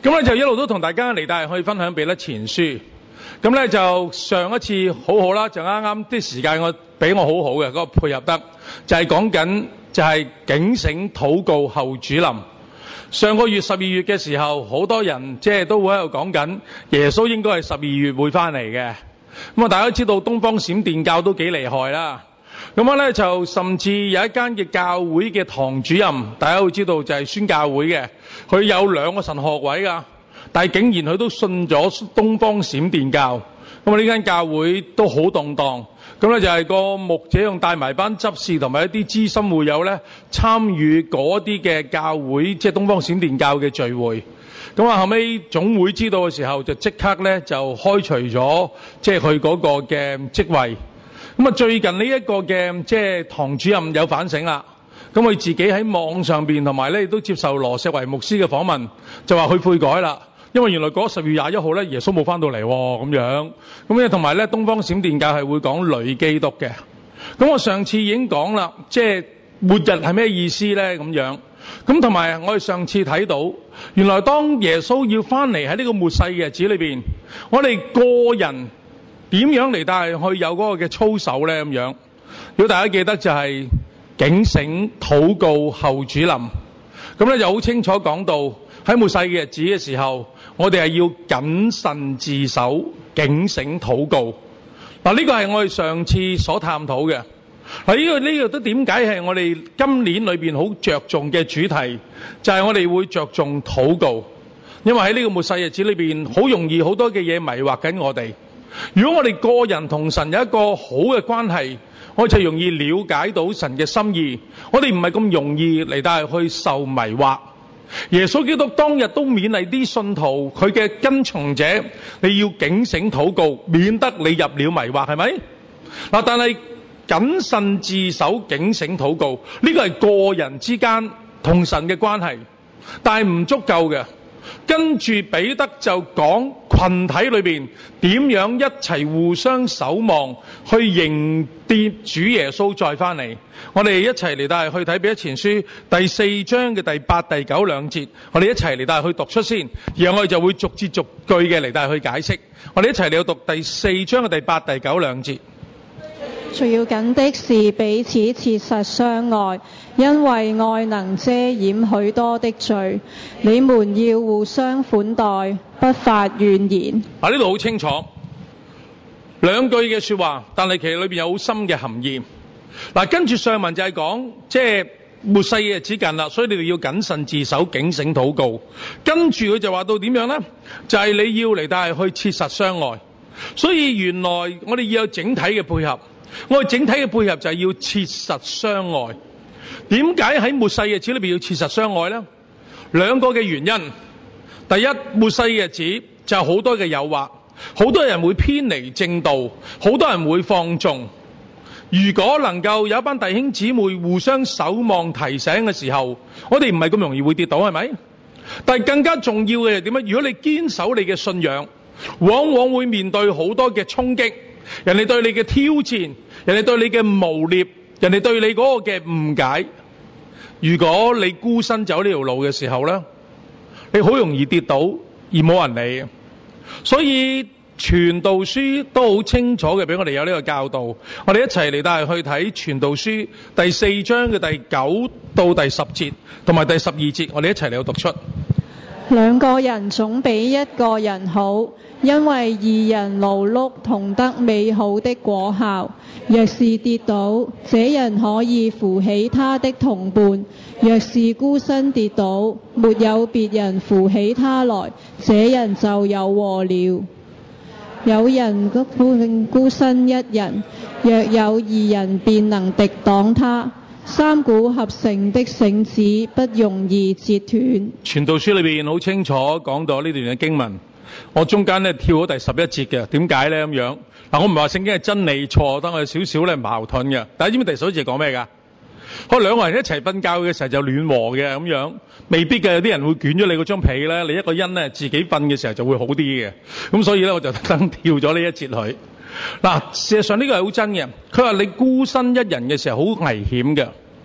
咁咧就一路都同大家嚟帶去分享彼得前書。咁咧就上一次好好啦，就啱啱啲時間俾我好好嘅嗰個配合得，就係講緊就係警醒禱告後主臨。上個月12月嘅時候，好多人即係都會喺度講緊耶穌應該係12月會翻嚟嘅。咁啊，大家都知道東方閃電教都幾厲害啦。咁咧就甚至有一間嘅教會嘅堂主任，大家會知道就係宣教會嘅，佢有2個神學位㗎，但係竟然佢都信咗東方閃電教。咁啊，呢間教會都好動盪。咁咧就係個牧者用帶埋班執事同埋一啲資深會友咧參與嗰啲嘅教會，即係東方閃電教嘅聚會。咁啊，後尾總會知道嘅時候，就即刻咧就開除咗即係佢嗰個嘅職位。咁啊，最近呢一個嘅即係堂主任有反省啦。咁佢自己喺網上邊同埋咧都接受羅錫維牧師嘅訪問，就話佢悔改啦。因為原來嗰10月21號咧，耶穌冇翻到嚟咁樣。咁咧同埋咧，東方閃電教係會講女基督嘅。咁我上次已經講啦，即係末日係咩意思咧？咁樣。咁同埋我哋上次睇到，原來當耶穌要翻嚟喺呢個末世嘅日子裏邊，我哋個人點樣嚟帶去有嗰個嘅操守咧？咁樣。如果大家記得就係警醒禱告後主臨。咁咧就好清楚講到喺末世嘅日子嘅時候，我哋係要謹慎自守、警醒禱告。嗱，呢個係我哋上次所探討嘅。嗱，呢個都點解係我哋今年裏邊好着重嘅主題，就係我哋會着重禱告。因為喺呢個末世日子裏邊，好容易好多嘅嘢迷惑緊我哋。如果我哋個人同神有一個好嘅關係，我哋就容易了解到神嘅心意。我哋唔係咁容易嚟到去受迷惑。耶穌基督當日都勉勵啲信徒，佢嘅跟從者，你要警醒禱告，免得你入了迷惑，係咪？嗱，但係謹慎自守、警醒禱告，呢個係個人之間同神嘅關係，但係唔足夠嘅。跟住彼得就講群體裏邊點樣一齊互相守望，去迎接主耶穌再翻嚟。我哋一齊嚟帶去睇彼得前書第4章嘅第8、第9兩節，我哋一齊嚟帶去讀出先，然後我哋就會逐字逐句嘅嚟帶去解釋。我哋一齊嚟讀第4章嘅第8、第9兩節。 最要緊的是彼此切實相愛，因為愛能遮掩許多的罪。你們要互相款待，不發怨言。 呢度好清楚兩句嘅說話，但係其實裏邊有好深嘅含義。跟住上文就係講，即係末世嘅日子近啦，所以你哋要謹慎自守、警醒禱告。跟住佢就話到點樣呢？就係你要嚟帶去切實相愛。所以原來我哋要有整體嘅配合。我哋整體嘅配合就係要切實相愛。點解喺末世嘅日子裏邊要切實相愛呢？兩個嘅原因。第一，末世嘅日子就好多嘅誘惑，好多人會偏離正道，好多人會放縱。如果能夠有一班弟兄姊妹互相守望提醒嘅時候，我哋唔係咁容易會跌倒，係咪？但係更加重要嘅係點樣？如果你堅守你嘅信仰，往往會面對好多嘅衝擊，人哋對你嘅挑戰，人哋對你嘅誣衊，人哋對你嗰個嘅誤解。如果你孤身走呢條路嘅時候呢，你好容易跌倒而冇人理。所以傳道書都好清楚嘅俾我哋有呢個教導。我哋一齊嚟帶去睇傳道書第4章嘅第9到第10節同埋第12節，我哋一齊嚟讀出。 兩個人總比一個人好，因為二人勞碌同得美好的果效。若是跌倒，這人可以扶起他的同伴；若是孤身跌倒，沒有別人扶起他來，這人就有禍了。有人孤身一人，若有二人便能敵擋他。三股合成的繩子不容易折斷。 傳道書裏邊好清楚講到呢段嘅經文，我中間咧跳咗第11節嘅，點解咧咁樣？我唔係話聖經係真理錯，但我有少少咧矛盾嘅。大家知唔知第11節講咩噶？可能兩個人一齊瞓覺嘅時候就暖和嘅咁樣，未必嘅。有啲人會捲咗你嗰張被咧，你一個人咧自己瞓嘅時候就會好啲嘅。咁所以咧我就特登跳咗呢一節去。事實上呢個係好真嘅。佢話你孤身一人嘅時候好危險嘅，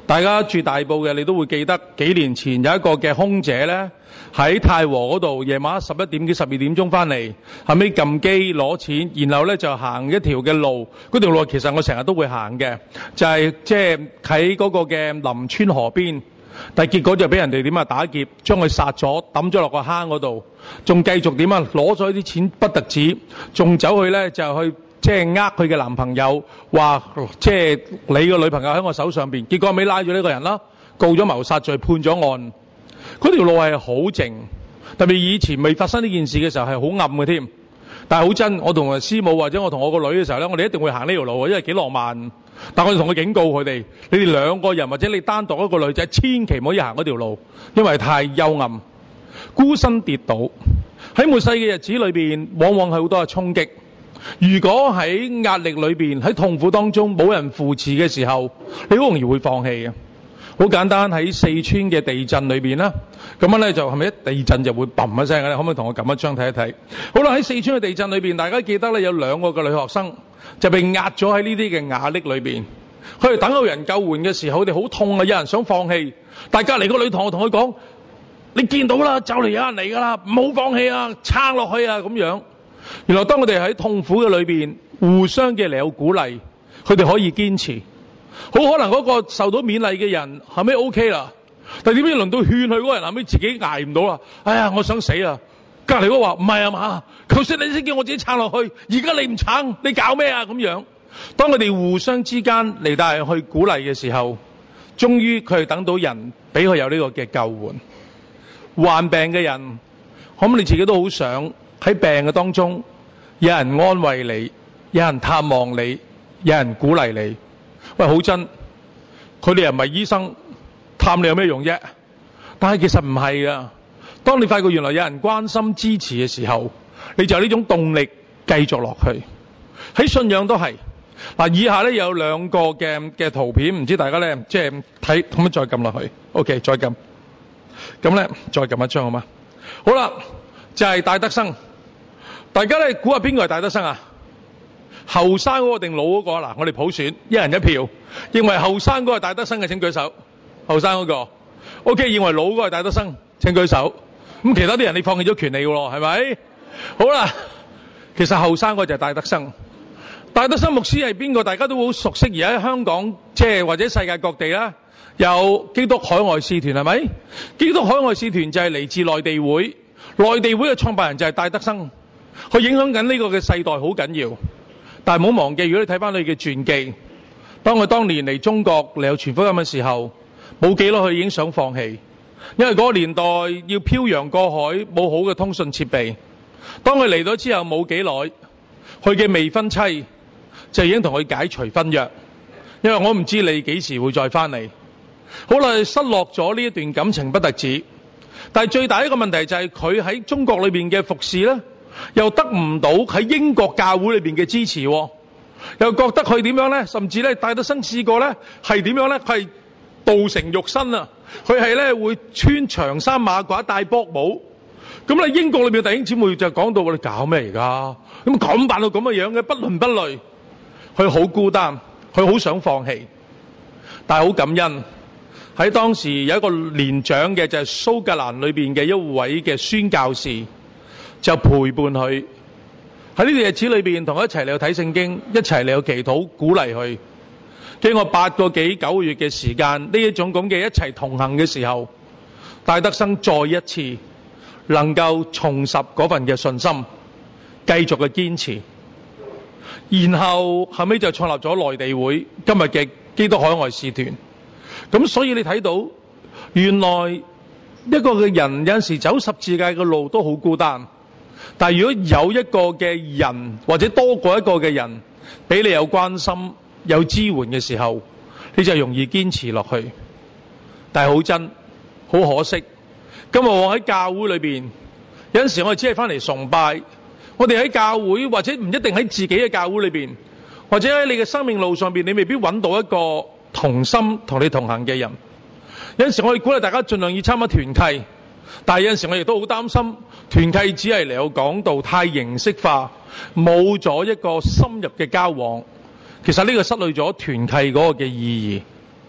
大家住大埔嘅，你都會記得幾年前有一個嘅空姐呢，喺太和嗰度夜晚11點幾12點鐘翻嚟，後尾撳機攞錢，然後呢就行一條嘅路，嗰條路其實我成日都會行嘅，就係即係喺嗰個嘅林村河邊，但係結果就俾人哋點啊打劫，將佢殺咗，抌咗落個坑嗰度，仲繼續點啊攞咗啲錢不特止，仲走去呢就去即係佢嘅男朋友，話即係你個女朋友喺我手上邊，結果尾拉咗呢個人啦，告咗謀殺罪，判咗案。嗰條路係好靜，特別以前未發生呢件事嘅時候係好暗嘅添。但係好真，我同我師母或者我同我個女嘅時候呢，我哋一定會行呢條路，因為幾浪漫。但我哋同佢警告佢哋，你哋兩個人或者你單獨一個女仔，千祈唔可以行嗰條路，因為太幽暗，孤身跌倒。喺末世嘅日子裏邊，往往係好多嘅衝擊。如果喺壓力裏邊，喺痛苦當中冇人扶持嘅時候，你好容易會放棄嘅。好簡單，喺四川嘅地震裏邊啦，咁樣呢就係咪一地震就會砰一聲嘅咧？可唔可以同我撳一張睇一睇？好啦，喺四川嘅地震裏邊，大家記得呢有兩個嘅女學生就被壓咗喺呢啲嘅瓦礫裏邊，佢哋等到人救援嘅時候，佢哋好痛啊，有人想放棄，但隔離個女同學同佢講：你見到啦，就嚟有人嚟㗎啦，唔好放棄啊，撐落去啊咁樣。原來當我哋喺痛苦嘅裏邊，互相嘅嚟有鼓勵，佢哋可以堅持。好可能嗰個受到勉勵嘅人後尾 OK 啦，但係點知輪到勸佢嗰個人後尾自己捱唔到啦，哎呀我想死啊！隔離嗰個話唔係啊嘛，頭先你先叫我自己撐落去，而家你唔撐，你搞咩啊咁樣？當佢哋互相之間嚟到係去鼓勵嘅時候，終於佢哋等到人俾佢有呢個嘅救援。患病嘅人，可唔可以你自己都好想喺病嘅當中，有人安慰你，有人探望你，有人鼓勵你。喂，好真，佢哋又唔係醫生，探你有咩用啫？但係其實唔係噶。當你發覺原來有人關心支持嘅時候，你就有呢種動力繼續落去。喺信仰都係嗱，以下咧有兩個嘅圖片，唔知大家咧即係睇可唔可以再撳落去 ？OK， 再撳。咁咧再撳一張好嗎？好啦，就係戴德生。大家咧估下邊個係戴德生啊？後生嗰個定老嗰個？嗱，我哋普選一人一票，認為後生嗰個係戴德生嘅請舉手。後生嗰個 OK， 認為老嗰個係戴德生請舉手。咁其他啲人你放棄咗權利㗎咯，係咪？好啦，其實後生嗰個就係戴德生。戴德生牧師係邊個？大家都好熟悉，而喺香港即係或者世界各地啦，有基督海外使團係咪？基督海外使團就係嚟自內地會，內地會嘅創辦人就係戴德生，佢影響緊呢個嘅世代好緊要。但係唔好忘記，如果你睇翻佢嘅傳記，當佢當年嚟中國嚟有傳福音嘅時候，冇幾耐佢已經想放棄，因為嗰個年代要漂洋過海，冇好嘅通訊設備。當佢嚟咗之後冇幾耐，佢嘅未婚妻就已經同佢解除婚約，因為我唔知你幾時會再翻嚟。好啦，失落咗呢一段感情不特止，但係最大一個問題就係佢喺中國裏邊嘅服侍呢，又得唔到喺英國教會裏邊嘅支持，又覺得佢點樣呢？甚至咧戴德生試過呢係點樣呢？佢係道成肉身啊！佢係呢會穿長衫馬褂戴卜帽。咁咧英國裏邊弟兄姊妹就講到：你搞咩而家？咁扮到咁嘅樣嘅，不倫不類。佢好孤單，佢好想放棄，但係好感恩。喺當時有一個年長嘅就係蘇格蘭裏邊嘅一位嘅宣教士，就陪伴佢喺呢段日子裏邊，同佢一齊嚟去睇聖經，一齊嚟去祈禱，鼓勵佢。經過8個幾9個月嘅時間，呢一種咁嘅一齊同行嘅時候，戴德生再一次能夠重拾嗰份嘅信心，繼續嘅堅持。然後後尾就創立咗內地會，今日嘅基督海外使團。咁所以你睇到，原來一個嘅人有陣時走十字架嘅路都好孤單，但係如果有一個嘅人或者多過一個嘅人俾你有關心有支援嘅時候，你就容易堅持落去。但係好真，好可惜，今日我喺教會裏邊有陣時我哋只係翻嚟崇拜，我哋喺教會或者唔一定喺自己嘅教會裏邊，或者喺你嘅生命路上邊，你未必揾到一個同心同你同行嘅人。有陣時我哋鼓勵大家盡量要參加團契，但係有陣時我亦都好擔心團契只係嚟到講道太形式化，冇咗一個深入嘅交往，其實呢個失去咗團契嗰個嘅意義。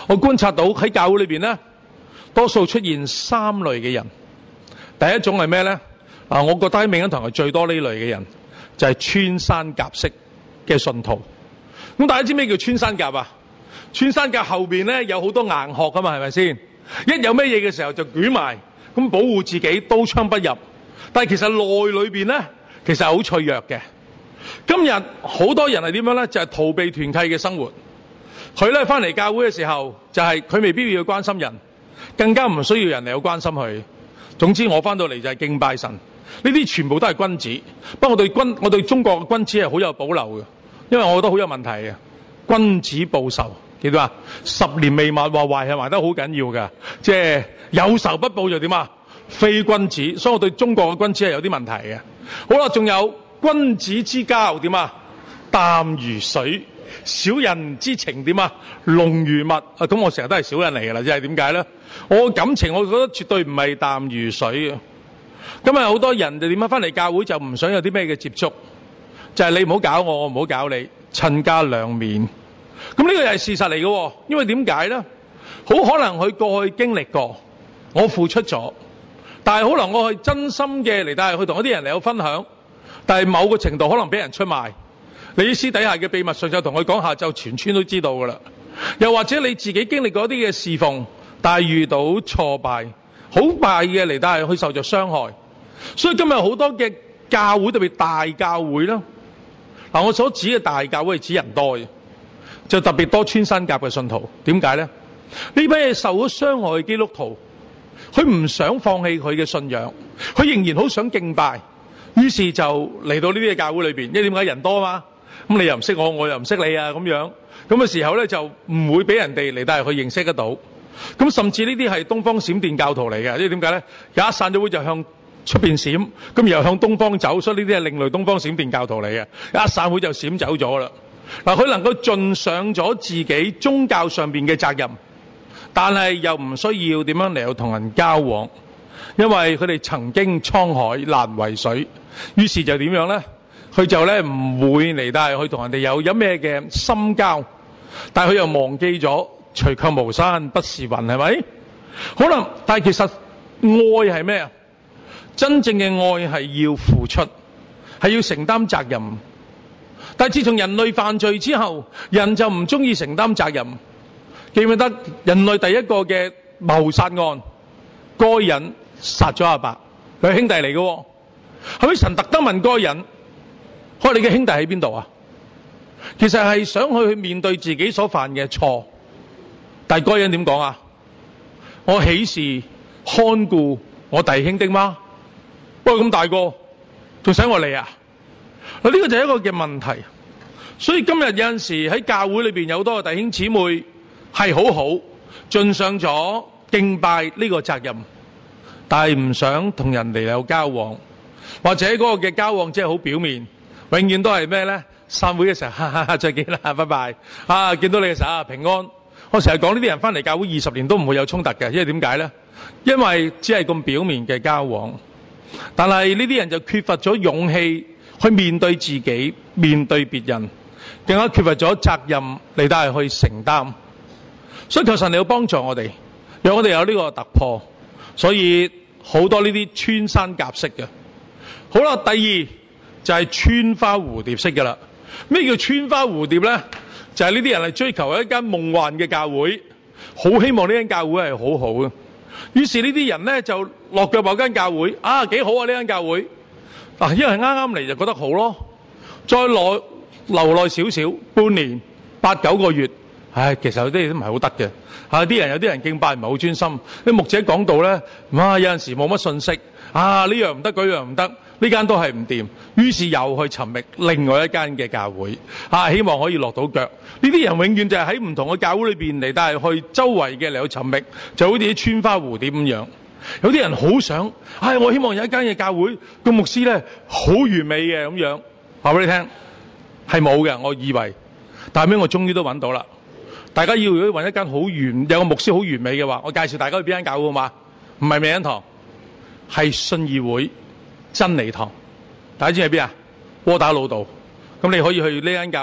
我觀察到喺教會裏邊咧，多數出現三類嘅人。第一種係咩咧？我覺得喺美恩堂係最多呢類嘅人，就係穿山甲式嘅信徒。咁大家知咩叫穿山甲啊？穿山甲後邊咧有好多硬殼噶嘛，係咪先？一有咩嘢嘅時候就捲埋，咁保護自己，刀槍不入。但係其實內裏邊咧，其實係好脆弱嘅。今日好多人係點樣咧？就係逃避團契嘅生活。佢咧翻嚟教會嘅時候，就係佢未必要關心人，更加唔需要人嚟去關心佢。總之我翻到嚟就係敬拜神，呢啲全部都係君子。不過我對中國嘅君子係好有保留嘅，因為我覺得好有問題嘅。君子報仇，記得啊？10年未罵，話壞係壞得好緊要嘅，即係有仇不報就點啊？非君子。所以我對中國嘅君子係有啲問題嘅。好啦，仲有君子之交點啊？淡如水。小人之情點啊？濃如蜜。咁我成日都係小人嚟㗎啦，即係點解咧？我嘅感情我覺得絕對唔係淡如水嘅。今日好多人就點樣翻嚟教會就唔想有啲咩嘅接觸，就係你唔好搞我，我唔好搞你，親家兩面。咁呢個又係事實嚟嘅，因為點解咧？好可能佢過去經歷過，我付出咗，但係可能我係真心嘅嚟，但係去同一啲人嚟有分享，但係某個程度可能俾人出賣。你私底下嘅秘密上就同佢講，下晝全村都知道㗎啦。又或者你自己經歷過一啲嘅侍奉，但係遇到挫敗，好敗嘅嚟，但係佢受着傷害。所以今日好多嘅教會，特別大教會啦。我所指嘅大教會係指人多嘅，就特別多穿山甲嘅信徒。點解咧？呢批受咗傷害嘅基督徒，佢唔想放棄佢嘅信仰，佢仍然好想敬拜，於是就嚟到呢啲嘅教會裏邊。因為點解人多嘛？咁你又唔識我，我又唔識你啊，咁樣咁嘅時候咧，就唔會俾人哋嚟帶去認識得到。咁甚至呢啲係東方閃電教徒嚟嘅，因為點解咧？有一散咗會就向出邊閃，咁又向東方走，所以呢啲係另類東方閃電教徒嚟嘅。一散會就閃走咗啦。嗱，佢能夠盡上咗自己宗教上邊嘅責任，但係又唔需要點樣嚟到同人交往，因為佢哋曾經滄海難為水，於是就點樣咧？佢就咧唔會嚟帶去同人哋有咩嘅深交，但係佢又忘記咗除卻巫山不是雲，係咪？好啦，但係其實愛係咩啊？真正嘅愛係要付出，係要承擔責任。但係自從人類犯罪之後，人就唔中意承擔責任。記唔記得人類第一個嘅謀殺案？該隱殺咗亞伯，佢係兄弟嚟嘅。係咪神特登問該隱？我哋嘅兄弟喺邊度啊？其實係想去面對自己所犯嘅錯，但係該隱點講啊？我豈是看顧我弟兄的嗎？不過咁大個，仲使我嚟啊？呢個就係一個嘅問題。所以今日有陣時喺教會裏邊有好多嘅弟兄姊妹係好好盡上咗敬拜呢個責任，但係唔想同人哋有交往，或者嗰個嘅交往即係好表面。永遠都係咩咧？散會嘅時候，哈哈哈，再見啦，拜拜。見到你嘅時候啊，平安。我成日講呢啲人翻嚟教會20年都唔會有衝突嘅，因為點解咧？因為只係咁表面嘅交往，但係呢啲人就缺乏咗勇氣去面對自己、面對別人，更加缺乏咗責任嚟帶去承擔。所以求神你要幫助我哋，讓我哋有呢個突破。所以好多呢啲穿山甲式嘅。好啦，第二。就係穿花蝴蝶式嘅啦。咩叫穿花蝴蝶咧？就係呢啲人係追求一間夢幻嘅教會，好希望呢間教會係好好嘅。於是呢啲人咧就落腳某間教會，幾好啊呢間教會。因為啱啱嚟就覺得好咯，再留耐少少，半年、8、9個月，其實有啲嘢都唔係好得嘅。有啲人敬拜唔係好專心，啲牧者講道咧，有陣時冇乜信息，呢樣唔得，嗰樣唔得。呢間都係唔掂，於是又去尋覓另外一間嘅教會，希望可以落到腳。呢啲人永遠就係喺唔同嘅教會裏邊嚟，但係去周圍嘅嚟去尋覓，就好似啲穿花蝴蝶咁樣。有啲人好想，我希望有一間嘅教會個牧師咧好完美嘅咁樣。話俾你聽，係冇嘅，我以為，但係尾我終於都揾到啦。大家要如果揾一間有個牧師好完美嘅話，我介紹大家去邊間教會好嘛？唔係美恩堂，係信義會真理堂。大家知喺邊啊？窩打老道。咁你可以去呢間教會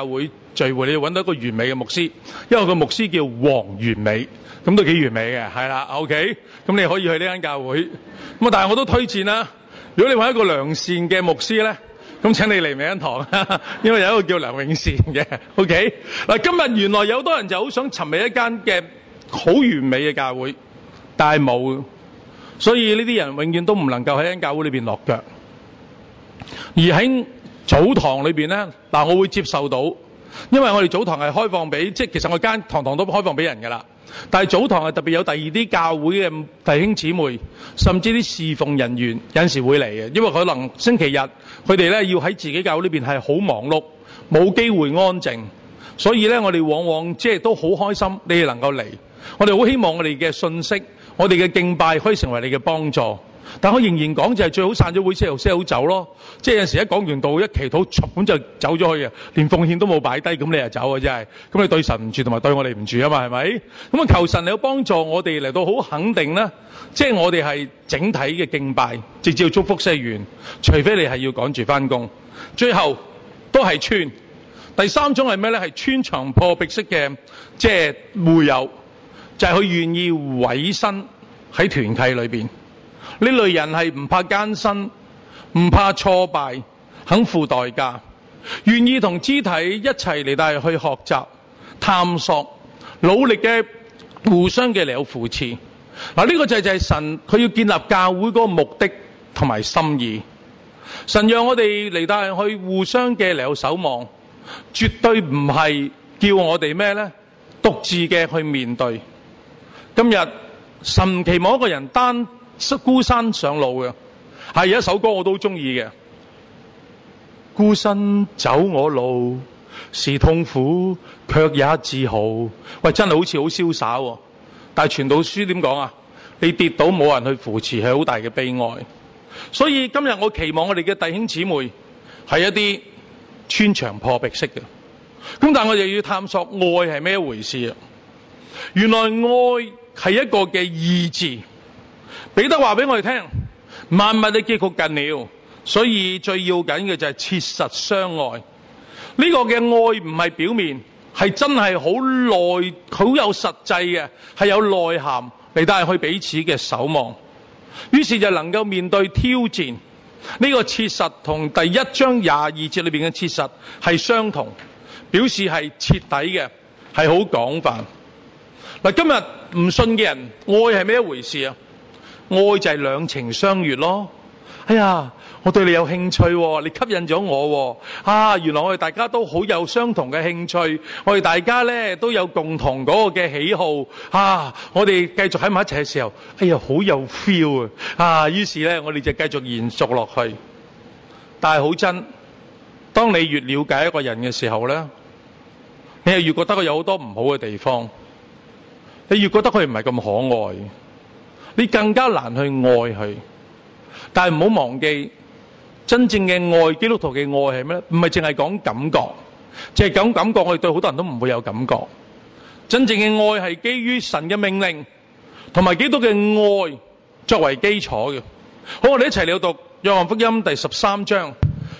聚會，你要揾到一個完美嘅牧師，因為個牧師叫黃完美，咁都幾完美嘅，係啦 ，OK， 咁你可以去呢間教會。咁啊，但係我都推薦啦，如果你揾一個良善嘅牧師咧，咁請你嚟美恩堂，因為有一個叫梁永善嘅 ，OK。嗱，今日原來有好多人就好想尋覓一間嘅好完美嘅教會，但係冇，所以呢啲人永遠都唔能夠喺間教會裏邊落腳。而喺早堂裏邊咧，嗱，我會接受到，因為我哋早堂係開放俾，即係其實我間堂堂都開放俾人㗎啦。但係早堂係特別有第二啲教會嘅弟兄姊妹，甚至啲侍奉人員有陣時會嚟嘅，因為可能星期日佢哋咧要喺自己教會呢邊係好忙碌，冇機會安靜，所以咧我哋往往即係都好開心你哋能夠嚟。我哋好希望我哋嘅信息，我哋嘅敬拜可以成為你嘅幫助。但我仍然講就係最好散咗會先好走咯，即係有陣時一講完道一祈禱，咁就走咗去啊，連奉獻都冇擺低，咁你就走啊，真係，咁你對神唔住同埋對我哋唔住啊嘛，係咪？咁啊求神嚟幫助我哋嚟到好肯定啦，即係我哋係整體嘅敬拜，直至到祝福聖完，除非你係要趕住翻工。最後都係穿。第三種係咩咧？係穿牆破壁式嘅，即係會友，就係佢願意委身喺團契裏邊。呢類人係唔怕艱辛，唔怕挫敗，肯付代價，願意同肢體一齊嚟到去學習、探索、努力嘅互相嘅嚟有扶持。嗱，呢個就係神佢要建立教會嗰個目的同埋心意。神讓我哋嚟到去互相嘅嚟有守望，絕對唔係叫我哋咩咧？獨自嘅去面對。今日神唔期望一個人孤山上路嘅，係有一首歌我都中意嘅。孤身走我路，是痛苦，卻也自豪。喂，真係好似好瀟灑喎。但係傳道書點講啊？你跌倒冇人去扶持，係好大嘅悲哀。所以今日我期望我哋嘅弟兄姊妹係一啲穿牆破壁式嘅。咁但係我哋要探索愛係咩一回事啊？原來愛係一個嘅意志。彼得話俾我哋聽，萬物嘅結局近了，所以最要緊嘅就係切實相愛。呢個嘅愛唔係表面，係真係好有實際嘅，係有內涵嚟帶去彼此嘅守望。於是就能夠面對挑戰。呢個切實同第1章22節裏邊嘅切實係相同，表示係徹底嘅，係好廣泛。嗱，今日唔信嘅人，愛係咩一回事啊？愛就係兩情相悅咯。哎呀，我對你有興趣喎，你吸引咗我喎。原來我哋大家都好有相同嘅興趣，我哋大家咧都有共同嗰個嘅喜好。我哋繼續喺埋一齊嘅時候，哎呀，好有 feel 啊！於是咧，我哋就繼續延續落去。但係好真，當你越了解一個人嘅時候咧，你係越覺得佢有好多唔好嘅地方，你越覺得佢唔係咁可愛。你更加難去愛佢，但係唔好忘記，真正嘅愛，基督徒嘅愛係咩？唔係淨係講感覺，淨係講感覺，我哋對好多人都唔會有感覺。真正嘅愛係基於神嘅命令，同埋基督嘅愛作為基礎嘅。好，我哋一齊嚟讀約翰福音第13章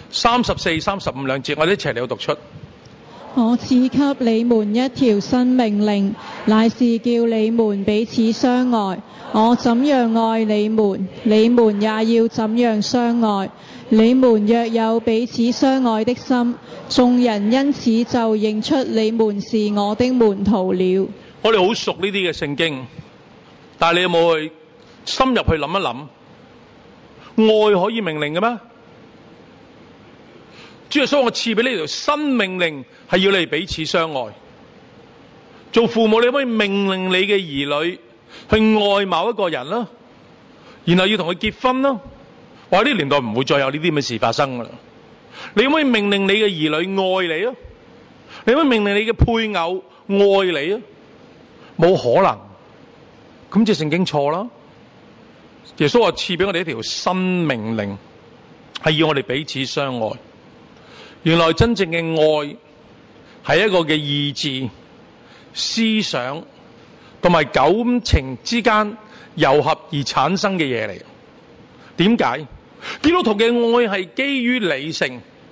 34、35兩節，我哋一齊嚟讀出。 我賜給你們一條新命令，乃是叫你們彼此相愛。我怎樣愛你們，你們也要怎樣相愛。你們若有彼此相愛的心，眾人因此就認出你們是我的門徒了。 我哋好熟呢啲嘅聖經，但係你有冇去深入去諗一諗？愛可以命令嘅咩？主耶穌，我賜俾你條新命令，係要你彼此相愛。做父母，你可唔可以命令你嘅兒女去愛某一個人啦，然後要同佢結婚啦？我喺呢年代唔會再有呢啲咁嘅事發生噶啦。你可唔可以命令你嘅兒女愛你啊？你可唔可以命令你嘅配偶愛你啊？冇可能。咁即係聖經錯啦。耶穌話賜俾我哋一條新命令，係要我哋彼此相愛。原來真正嘅愛係一個嘅意志、思想同埋感情之間糅合而產生嘅嘢嚟。點解？基督徒嘅愛係基於理性，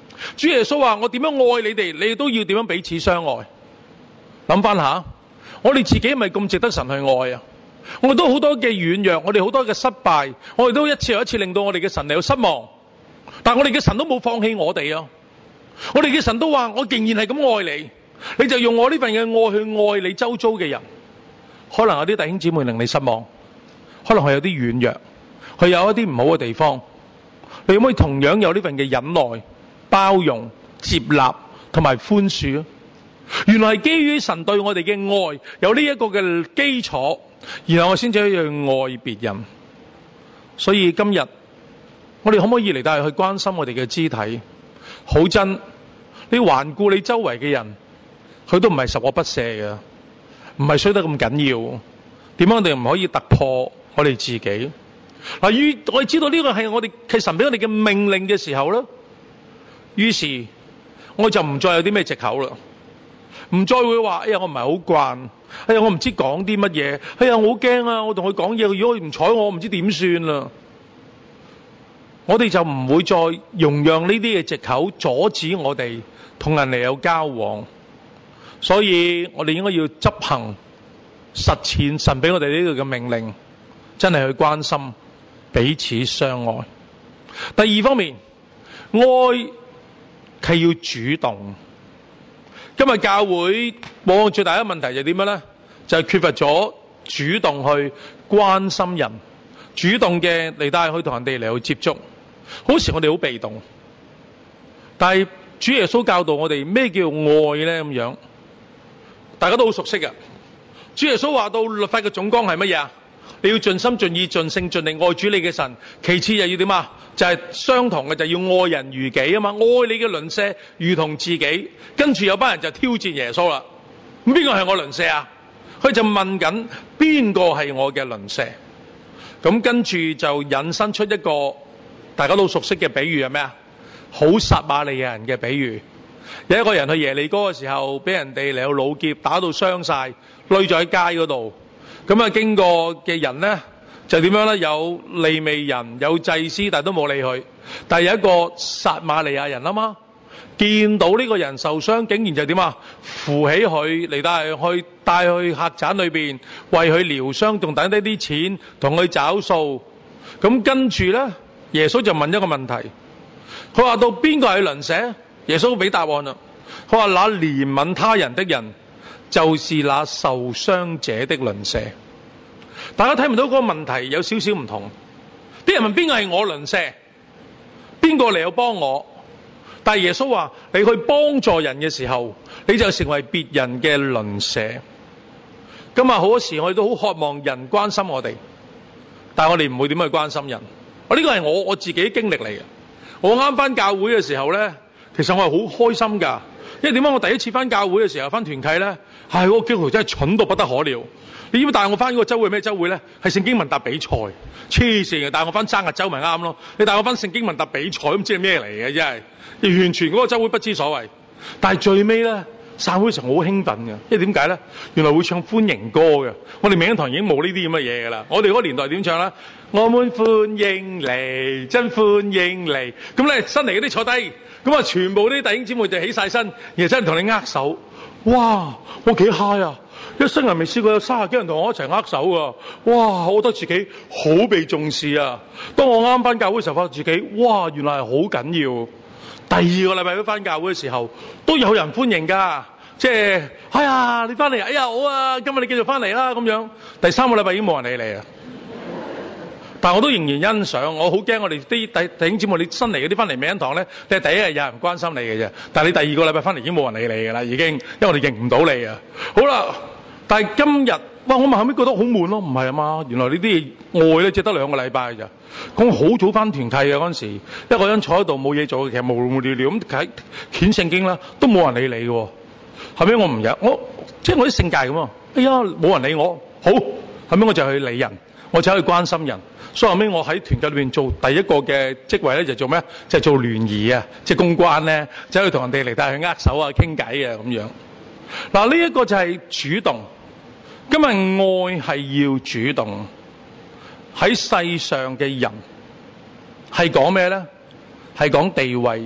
主耶穌話：我點樣愛你哋，你哋都要點樣彼此相愛。諗翻下，我哋自己係咪咁值得神去愛啊？我哋都好多嘅軟弱，我哋好多嘅失敗，我哋都一次又一次令到我哋嘅神嚟到失望。但我哋嘅神都冇放棄我哋啊！我哋嘅神都話：我仍然係咁愛你，你就用我呢份嘅愛去愛你周遭嘅人。可能有啲弟兄姊妹令你失望，可能佢有啲軟弱，佢有一啲唔好嘅地方，你可唔可以同樣有呢份嘅忍耐、包容、接納同埋寬恕啊？原來係基於神對我哋嘅愛有呢一個嘅基礎，然後我先至可以去愛別人。所以今日我哋可唔可以嚟到去關心我哋嘅肢體？好真，你環顧你周圍嘅人，佢都唔係十惡不赦嘅，唔係衰得咁緊要。點解我哋唔可以突破我哋自己？我哋知道呢個係神俾我哋嘅命令嘅時候咧，於是我就唔再有啲咩藉口啦，唔再會話：哎呀，我唔係好慣，哎呀，我唔知講啲乜嘢，哎呀，我好驚啊！我同佢講嘢，如果佢唔睬我，唔知點算啦。我哋就唔會再容讓呢啲嘅藉口阻止我哋同人哋有交往，所以我哋應該要執行實踐神俾我哋呢個嘅命令，真係去關心彼此相愛。第二方面，愛係要主動。今日教會往往最大嘅問題就係點樣呢？就係缺乏咗主動去關心人，主動嘅嚟帶去同人哋嚟去接觸。好似我哋好被動，但係主耶穌教導我哋咩叫愛呢？咁樣大家都好熟悉嘅。主耶穌話到律法嘅總綱係乜嘢啊？你要盡心盡意盡性盡力愛主你嘅神，其次又要點啊？就係相同嘅，就要愛人如己啊嘛，愛你嘅鄰舍如同自己。跟住有班人就挑戰耶穌啦，咁邊個係我鄰舍啊？佢就問緊邊個係我嘅鄰舍？咁跟住就引申出一個大家都熟悉嘅比喻係咩啊？好撒瑪利亞人嘅比喻。有一個人去耶利哥嘅時候，俾人哋嚟到擄劫，打到傷晒，累咗喺街嗰度。咁啊，經過嘅人呢，就點樣呢？有利未人，有祭司，但係都冇理佢。但係有一個撒瑪利亞人啊嘛，見到呢個人受傷，竟然就點啊？扶起佢嚟帶去客棧裏邊，為佢療傷，仲等低啲錢同佢找數。咁跟住呢，耶穌就問一個問題，佢話到邊個係鄰舍？耶穌俾答案啦。佢話那憐憫他人的人，就是那受傷者的鄰舍。大家睇唔到嗰個問題有少少唔同。啲人問邊個係我鄰舍？邊個嚟到幫我？但係耶穌話你去幫助人嘅時候，你就成為別人嘅鄰舍。今日好多時我哋都好渴望人關心我哋，但係我哋唔會點去關心人。呢個係我自己經歷嚟嘅。我啱返教會嘅時候呢，其實我係好開心㗎，因為點解我第一次返教會嘅時候返團契呢？係嗰個基督徒真係蠢到不得可了。你知唔知帶我返嗰個週會咩週會呢？係聖經問答比賽，黐線嘅！帶我返生日週咪啱咯。你帶我返聖經問答比賽，唔知係咩嚟嘅，真係完全嗰個週會不知所謂。但係最尾呢，散會時候我好興奮嘅，因為點解呢？原來會唱歡迎歌嘅。我哋明恩堂已經冇呢啲咁嘅嘢㗎啦。我哋嗰個年代點唱啦？我們歡迎你，真歡迎你。咁咧新嚟嗰啲坐低，咁啊全部啲弟兄姊妹就起晒身，然後真係同你握手。哇！我幾 high 啊！一生人未試過有30幾人同我一齊握手㗎。哇！我覺得自己好被重視啊。當我啱返教會嘅時候，發覺自己哇，原來係好緊要。第二個禮拜去返教會嘅時候，都有人歡迎㗎。即係哎呀，你返嚟，哎呀好啊，今日你繼續返嚟啦咁樣。第3個禮拜已經冇人理你啊。但我都仍然欣賞，我好驚我哋啲弟兄姊妹，你新嚟嗰啲翻嚟美恩堂咧，你係第一日有人關心你嘅啫，但係你第二個禮拜翻嚟已經冇人理你㗎啦，已經，因為我哋認唔到你啊。好啦，但係今日，哇！我後尾覺得好悶咯，唔係啊嘛，原來呢啲愛咧只得2個禮拜咋。咁我好早翻團契嘅嗰陣時，一個人坐喺度冇嘢做，其實無聊聊咁睇卷聖經啦，都冇人理你嘅。後尾我唔入，即係我啲性格咁啊。哎呀，冇人理我，好，後尾我就去理人，我就去關心人。所以後尾我喺團契裏邊做第一個嘅職位咧，就做咩？就係做聯誼啊，即係公關咧，走去同人哋嚟帶去握手啊、傾偈啊咁樣。嗱，呢一個就係主動。今日愛係要主動。喺世上嘅人係講咩咧？係講地位、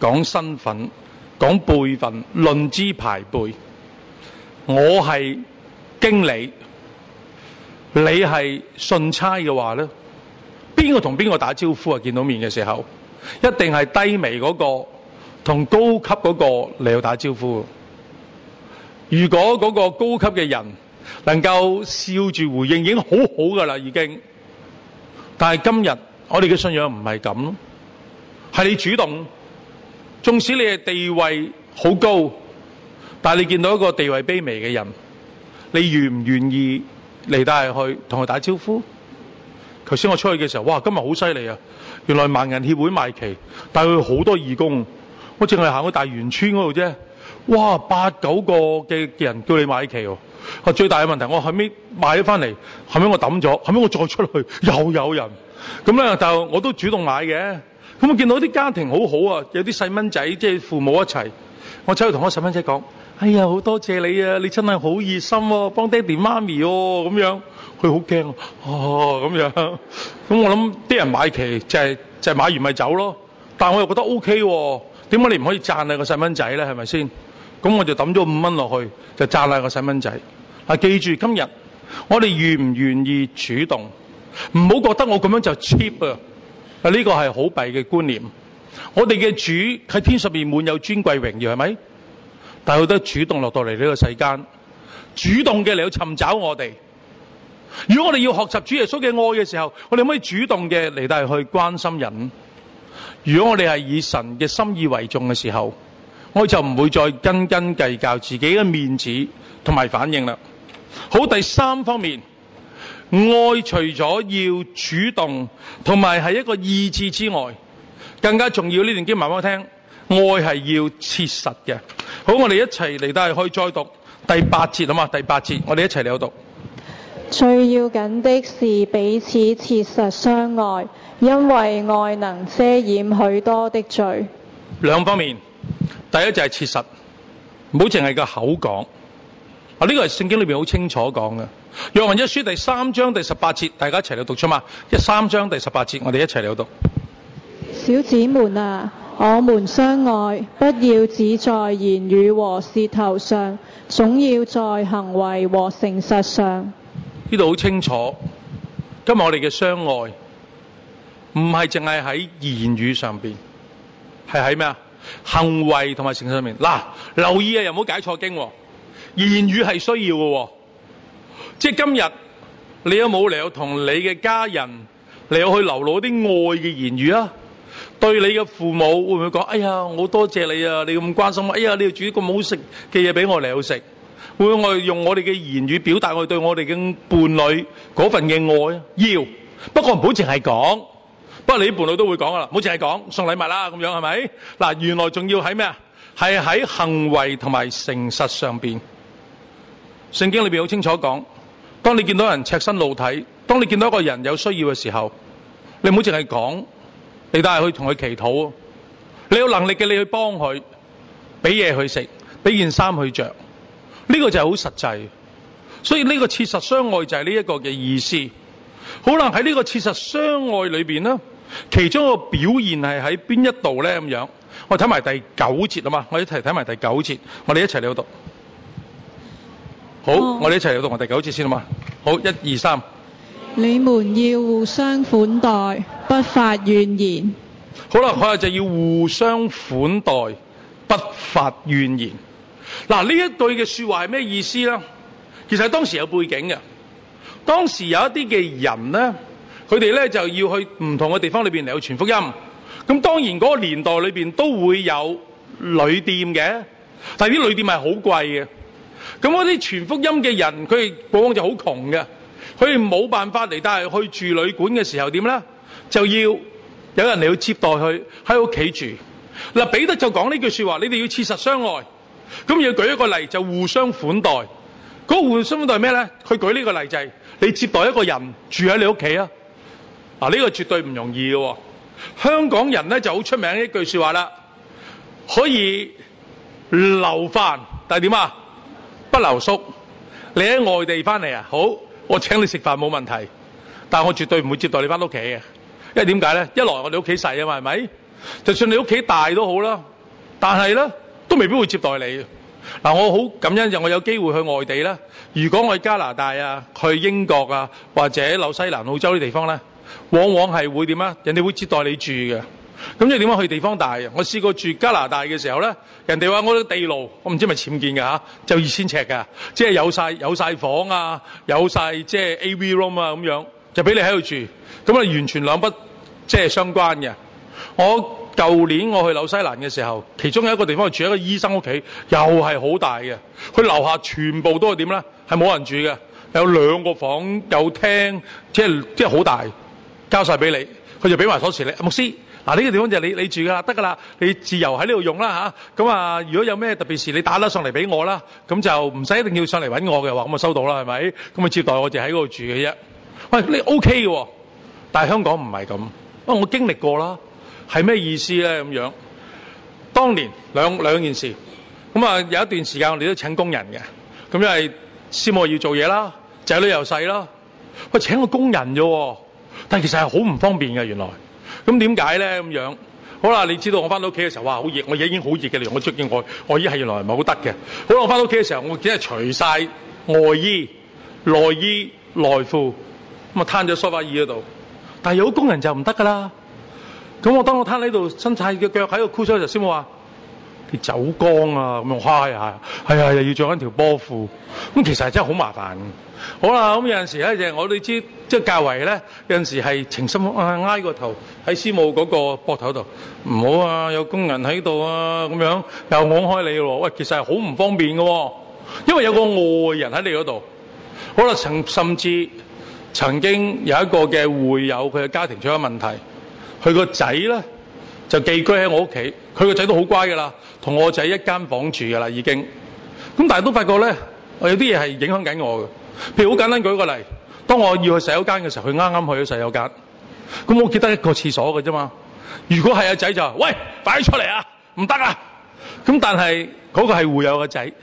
講身份、講輩分、論資排輩。我係經理，你係信差嘅話咧，邊個同邊個打招呼啊？見到面嘅時候，一定係低微嗰個同高級嗰個嚟到打招呼。如果嗰個高級嘅人能夠笑住回應，已經好好噶啦，已經。但係今日我哋嘅信仰唔係咁咯，係你主動。縱使你係地位好高，但係你見到一個地位卑微嘅人，你願唔願意嚟帶去同佢打招呼？頭先我出去嘅時候，哇！今日好犀利啊！原來盲人協會賣旗，帶去好多義工。我淨係行去大元村嗰度啫，哇！8、9個嘅人叫你買旗喎。最大嘅問題，我後尾買咗翻嚟，後尾我抌咗，後尾我再出去又有人。咁咧，但我都主動買嘅。咁我見到啲家庭好好啊，有啲細蚊仔即係父母一齊，我走去同個細蚊仔講：哎呀，好多謝你啊！你真係好熱心喎，幫爹哋媽咪喎，咁樣。佢好驚咁樣。咁我諗啲人買旗就係買完咪走咯。但係我又覺得 OK 喎，點解你唔可以讚下個細蚊仔咧？係咪先？咁我就抌咗5蚊落去，就讚下個細蚊仔。記住今日我哋願唔願意主動？唔好覺得我咁樣就 cheap 啊！呢個係好弊嘅觀念。我哋嘅主喺天上面滿有尊貴榮耀，係咪？但係佢都主動落到嚟呢個世間，主動嘅嚟去尋找我哋。如果我哋要學習主耶穌嘅愛嘅時候，我哋可唔可以主動嘅嚟到去關心人？如果我哋係以神嘅心意為重嘅時候，我就唔會再斤斤計較自己嘅面子同埋反應啦。好，第三方面，愛除咗要主動同埋係一個意志之外，更加重要。呢段經文我聽，愛係要切實嘅。好，我哋一齊嚟到去再讀第8節啊嘛，第8節我哋一齊嚟讀。 最要緊的是彼此切實相愛，因為愛能遮掩許多的罪。 兩方面，第一就係切實，唔好淨係個口講。呢個係聖經裏邊好清楚講嘅。約翰一書第3章第18節，大家一齊嚟讀出嘛。3章第18節，我哋一齊嚟讀。 小子們啊，我們相愛，不要只在言語和舌頭上，總要在行為和誠實上。 呢度好清楚，今日我哋嘅相愛唔係淨係喺言語上邊，係喺咩啊？行為同埋誠實上面。嗱，留意啊，又唔好解錯經。言語係需要嘅，即係今日你有冇嚟有同你嘅家人嚟有去流露啲愛嘅言語啊？對你嘅父母會唔會講：哎呀，我多謝你啊，你咁關心我，哎呀，你要煮咁好食嘅嘢俾我嚟去食。會唔會用我哋嘅言語表達我哋對我哋嘅伴侶嗰份嘅愛啊？要，不過唔好淨係講。不過你啲伴侶都會講噶啦，唔好淨係講送禮物啦咁樣，係咪？嗱，原來仲要喺咩啊？係喺行為同埋誠實上邊。聖經裏邊好清楚講，當你見到人赤身露體，當你見到一個人有需要嘅時候，你唔好淨係講，你帶去同佢祈禱。你有能力嘅，你去幫佢，俾嘢佢食，俾件衫佢着。呢個就係好實際，所以呢個切實相愛就係呢一個嘅意思。可能喺呢個切實相愛裏邊呢，其中一個表現係喺邊一度呢？咁樣，我睇埋第9節啊嘛，我一齊睇埋第9節，我哋一齊嚟讀。好，我哋一齊嚟讀埋第9節先啊嘛。好，1、2、3。 你們要互相款待，不發怨言。 好啦，佢就要互相款待，不發怨言。嗱，呢一句嘅說話係咩意思咧？其實當時有背景嘅。當時有一啲嘅人咧，佢哋咧就要去唔同嘅地方裏邊嚟去傳福音。咁當然嗰個年代裏邊都會有旅店嘅，但係啲旅店係好貴嘅。咁嗰啲傳福音嘅人，佢哋往往就好窮嘅，佢哋冇辦法嚟，但係去住旅館嘅時候點咧？就要有人嚟去接待佢喺屋企住。嗱，彼得就講呢句說話：你哋要切實相愛。咁要舉一個例，就互相款待。嗰個互相款待咩咧？佢舉呢個例就係你接待一個人住喺你屋企啊。嗱，呢個絕對唔容易嘅。香港人咧就好出名一句說話啦，可以留飯，但係點啊？不留宿。你喺外地翻嚟啊，好，我請你食飯冇問題，但係我絕對唔會接待你翻屋企嘅。因為點解咧？一來我哋屋企細啊嘛，係咪？就算你屋企大都好啦， 但係咧都未必會接待你。嗱，我好感恩就我有機會去外地咧。如果我去加拿大啊、去英國啊或者紐西蘭、澳洲啲地方咧，往往係會點啊？人哋會接待你住嘅。咁即係點樣去地方大啊？我試過住加拿大嘅時候咧，人哋話我啲地牢，我唔知係咪僭建㗎嚇，就2000尺㗎，即係有晒房啊，有晒即係 AV room 啊咁樣，就俾你喺度住，咁啊完全兩不即係相關嘅。我舊年我去紐西蘭嘅時候，其中有一個地方住一個醫生屋企，又係好大嘅，佢樓下全部都係點咧？係冇人住嘅，有2個房，有廳，即係好大，交晒俾你，佢就俾埋鎖匙你，牧師。嗱，呢個地方就係你住㗎啦，得㗎啦，你自由喺呢度用啦嚇。咁啊，如果有咩特別事，你打得上嚟俾我啦，咁就唔使一定要上嚟揾我嘅話，咁啊收到啦，係咪？咁啊接待我就喺嗰度住嘅啫。喂，你 OK 嘅喎，但係香港唔係咁。我經歷過啦，係咩意思咧？咁樣，當年兩件事。咁啊有一段時間我哋都請工人嘅，咁因為師母要做嘢啦，仔女又細啦，喂請個工人啫喎，但係其實係好唔方便嘅原來。咁點解咧？咁樣好啦，你知道我翻到屋企嘅時候，哇好熱，我而家已經好熱嘅，我出件外衣係原來唔係好得嘅。好啦，我翻到屋企嘅時候，我只係除晒外衣、內衣、內褲，咁啊攤咗梳化椅嗰度。但係有工人就唔得㗎啦。咁當我攤喺度，伸晒嘅腳喺度箍出嘅時候，先冇話你走光啊咁樣，係啊，又要着緊條波褲。咁其實係真係好麻煩。好啦，咁有陣時咧就我哋知，即係較為咧有陣時係情深挨個頭喺師母嗰個膊頭度，唔好啊，有工人喺度啊，咁樣又拱開你喎。喂，其實係好唔方便嘅，因為有個外人喺你嗰度。好啦，甚至曾經有一個嘅會友，佢嘅家庭出咗問題，佢個仔咧就寄居喺我屋企，佢個仔都好乖㗎啦，同我仔一間房住㗎啦已經。咁但係都發覺咧，有啲嘢係影響緊我嘅。譬如好簡單舉個例，當我要去洗手間嘅時候，佢啱啱去咗洗手間，咁我記得一個廁所嘅啫嘛。如果係阿仔就話：喂，快出嚟啊，唔得啊！咁但係嗰個係會友嘅仔，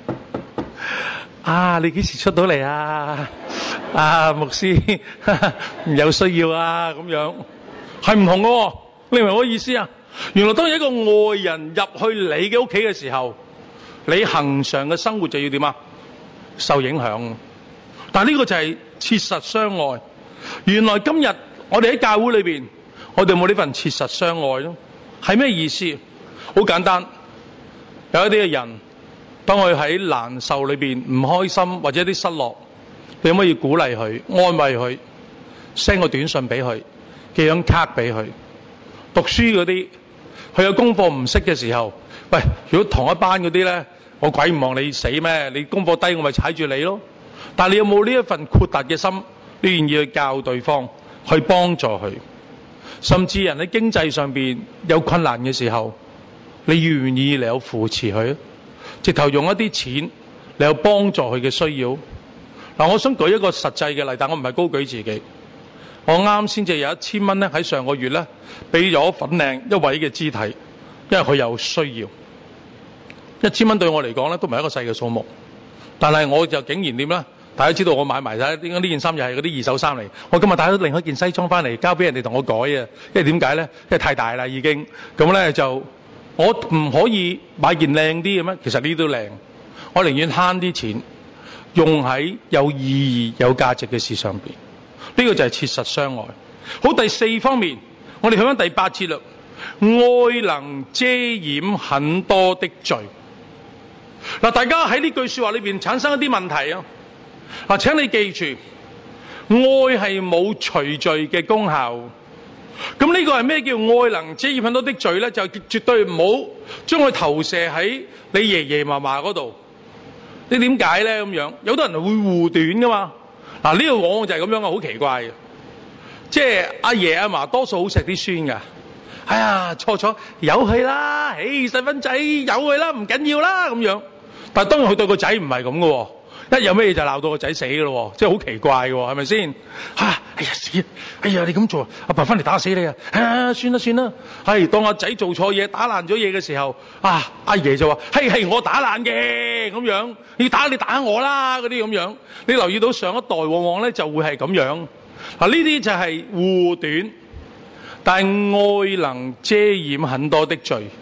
啊，你幾時出到嚟啊？啊，牧師有需要啊，咁樣係唔同嘅喎。你明唔明我意思啊？原來當有一個外人入去你嘅屋企嘅時候，你恆常嘅生活就要點啊？受影響。但係呢個就係切實相愛。原來今日我哋喺教會裏邊，我哋有冇呢份切實相愛咯？係咩意思？好簡單，有一啲嘅人，當佢喺難受裏邊唔開心或者啲失落，你可唔可以鼓勵佢、安慰佢，send個短信俾佢，寄張卡俾佢？讀書嗰啲，佢有功課唔識嘅時候，喂，如果同一班嗰啲咧，我鬼唔望你死咩？你功課低，我咪踩住你咯。但係你有冇呢一份豁達嘅心？你願意去教對方，去幫助佢，甚至人喺經濟上邊有困難嘅時候，你願意嚟有扶持佢，直頭用一啲錢嚟有幫助佢嘅需要。嗱，我想舉一個實際嘅例，但我唔係高舉自己。我啱先至有1000蚊咧，喺上個月咧，俾咗粉嶺一位嘅肢體，因為佢有需要。1000蚊對我嚟講咧，都唔係一個細嘅數目，但係我就竟然點咧？大家知道我買埋晒，點解呢件衫又係嗰啲二手衫嚟？我今日帶咗另一件西裝翻嚟，交俾人哋同我改啊！因為點解咧？因為太大啦已經，咁咧就我唔可以買件靚啲嘅咩？其實呢啲都靚，我寧願慳啲錢，用喺有意義、有價值嘅事上邊。呢個就係切實相愛。好，第4方面，我哋去翻第8節啦。愛能遮掩很多的罪。嗱，大家喺呢句說話裏邊產生一啲問題啊！嗱，請你記住，愛係冇除罪嘅功效。咁呢個係咩叫愛能遮掩很多的罪咧？就絕對唔好將佢投射喺你爺爺嫲嫲嗰度。你點解咧？咁樣有好多人會護短噶嘛？嗱，呢個往往就係咁樣嘅，好奇怪嘅。即係阿爺阿嫲多數好錫啲孫噶。哎呀，錯由佢啦，細蚊仔由佢啦，唔緊要啦咁樣。但係當然佢對個仔唔係咁嘅。一有咩嘢就鬧到個仔死嘅咯，即係好奇怪嘅，係咪先？哎呀死！哎呀你咁做，阿爸翻嚟打死你啊！算啦，係當阿仔做錯嘢打爛咗嘢嘅時候，阿爺就話：係我打爛嘅咁樣，你打我啦嗰啲咁樣。你留意到上一代往往咧就會係咁樣。嗱，呢啲就係護短，但係愛能遮掩很多的罪。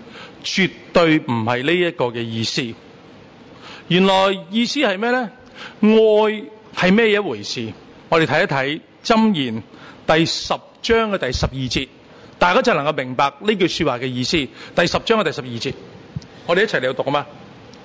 絕對唔係呢一個嘅意思。原來意思係咩呢？愛係咩一回事？我哋睇一睇箴言第10章嘅第12節，大家就能夠明白呢句說話嘅意思。第10章嘅第12節，我哋一齊嚟讀啊嘛。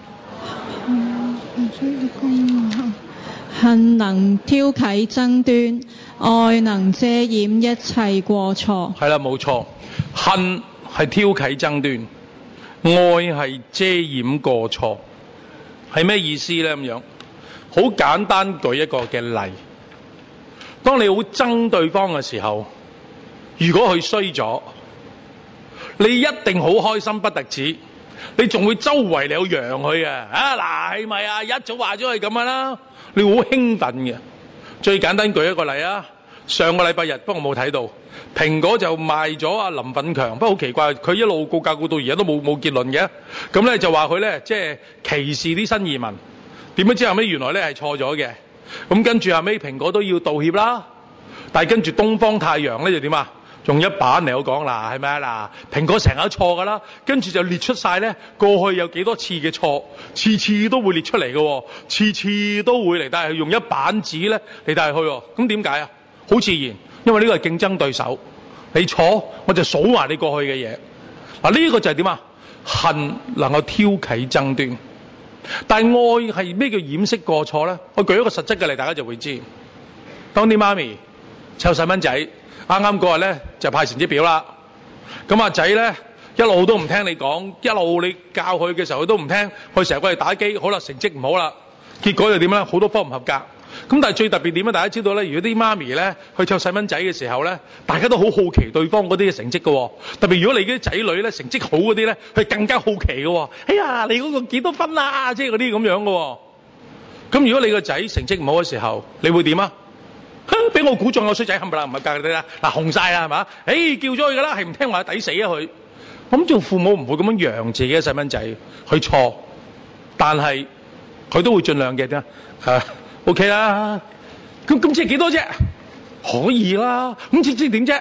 恨能挑起爭端，愛能遮掩一切過錯。 係啦，冇錯，恨係挑起爭端，愛係遮掩過錯，係咩意思呢？咁樣好簡單，舉一個嘅例。當你好憎對方嘅時候，如果佢衰咗，你一定好開心不特止，你仲會周圍你去揚佢啊！嗱，係咪啊？一早話咗係咁樣啦，你好興奮嘅。最簡單舉一個例啊，上個禮拜日，不過我冇睇到，蘋果就賣咗阿林奮強，不過好奇怪，佢一路告到而家都冇結論嘅。咁咧就話佢咧即係歧視啲新移民，點樣知後尾原來咧係錯咗嘅。咁跟住後尾蘋果都要道歉啦，但係跟住東方太陽咧就點啊？用一版嚟講嗱，係咪啊？嗱，蘋果成日都錯噶啦，跟住就列出晒咧過去有幾多次嘅錯，次次都會列出嚟嘅，次次都會嚟，但係用一版紙咧嚟帶去，咁點解啊？好自然，因為呢個係競爭對手，你錯我就數埋你過去嘅嘢。嗱，呢個就係點啊？恨能夠挑起爭端，但係愛係咩叫掩飾過錯咧？我舉一個實質嘅例，大家就會知。當啲媽咪湊細蚊仔，啱啱嗰日咧就派成績表啦。咁阿仔咧一路都唔聽你講，一路你教佢嘅時候佢都唔聽，佢成日過嚟打機，好啦，成績唔好啦，結果又點咧？好多科唔合格。咁但係最特別點咧？大家知道咧，如果啲媽咪咧去湊細蚊仔嘅時候咧，大家都好好奇對方嗰啲嘅成績嘅。特別如果你啲仔女咧成績好嗰啲咧，佢更加好奇嘅。哎呀，你嗰個幾多分啊？即係嗰啲咁樣嘅。咁如果你個仔成績唔好嘅時候，你會點啊？俾我估中有衰仔冚唪唥唔合格嗰啲啦，嗱紅晒啦係嘛？叫咗佢噶啦，係唔聽話抵死啊佢。咁做父母唔會咁樣讓自己嘅細蚊仔去錯，但係佢都會盡量嘅啫。OK 啦，咁即係幾多啫？可以啦，咁即係點啫？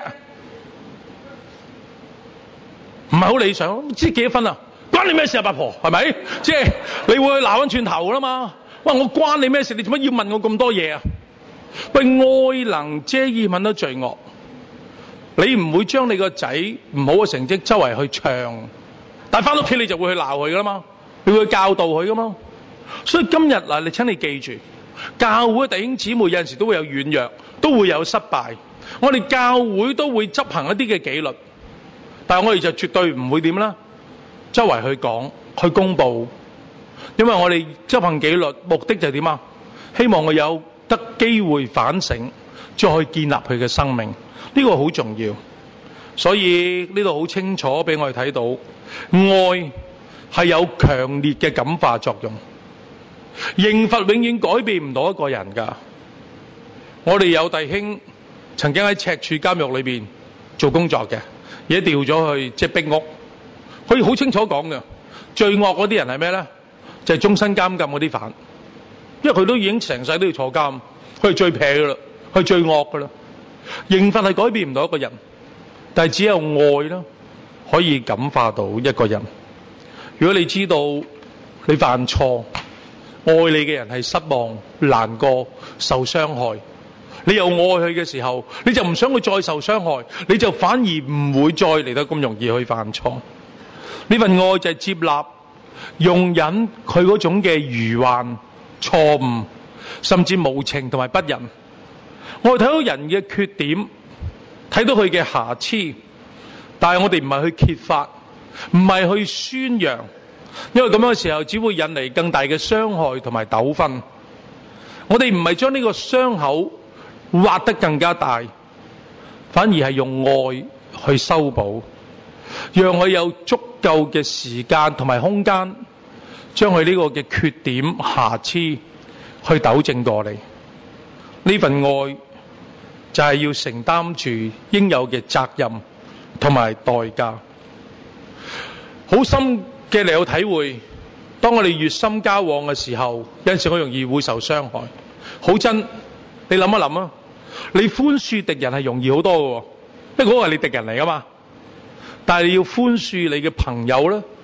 唔係好理想，知幾多分啊？關你咩事啊，八婆係咪？即係你會鬧翻轉頭啦嘛？喂，我關你咩事？你做乜要問我咁多嘢啊？喂，愛能遮掩很多罪惡，你唔會將你個仔唔好嘅成績周圍去唱，但係翻屋企你就會去鬧佢噶啦嘛，你會去教導佢噶嘛。所以今日嗱，你請你記住，教會弟兄姊妹有陣時都會有軟弱，都會有失敗，我哋教會都會執行一啲嘅紀律，但係我哋就絕對唔會點啦，周圍去講去公布，因為我哋執行紀律目的就係點啊？希望我有得機會反省，再去建立佢嘅生命，呢個好重要。所以呢度好清楚俾我哋睇到，愛係有強烈嘅感化作用。刑罰永遠改變唔到一個人㗎。我哋有弟兄曾經喺赤柱監獄裏邊做工作嘅，而家調咗去即係逼屋。佢好清楚講嘅，最惡嗰啲人係咩咧？就係終身監禁嗰啲犯。因為佢都已經成世都要坐監，佢係最撇噶啦，佢係最惡噶啦。刑罰係改變唔到一個人，但係只有愛啦，可以感化到一個人。如果你知道你犯錯，愛你嘅人係失望、難過、受傷害，你又愛佢嘅時候，你就唔想佢再受傷害，你就反而唔會再嚟得咁容易去犯錯。呢份愛就係接納、容忍佢嗰種嘅愚頑、錯誤，甚至無情同埋不仁。我哋睇到人嘅缺點，睇到佢嘅瑕疵，但係我哋唔係去揭發，唔係去宣揚，因為咁樣嘅時候只會引嚟更大嘅傷害同埋糾紛。我哋唔係將呢個傷口挖得更加大，反而係用愛去修補，讓佢有足夠嘅時間同埋空間，將佢呢個嘅缺點瑕疵去糾正過嚟。呢份愛就係要承擔住應有嘅責任同埋代價。好深嘅你有體會，當我哋越深交往嘅時候，有陣時好容易會受傷害。好真，你諗一諗啊，你寬恕敵人係容易好多嘅，因為嗰個係你敵人嚟噶嘛。但係你要寬恕你嘅朋友咧，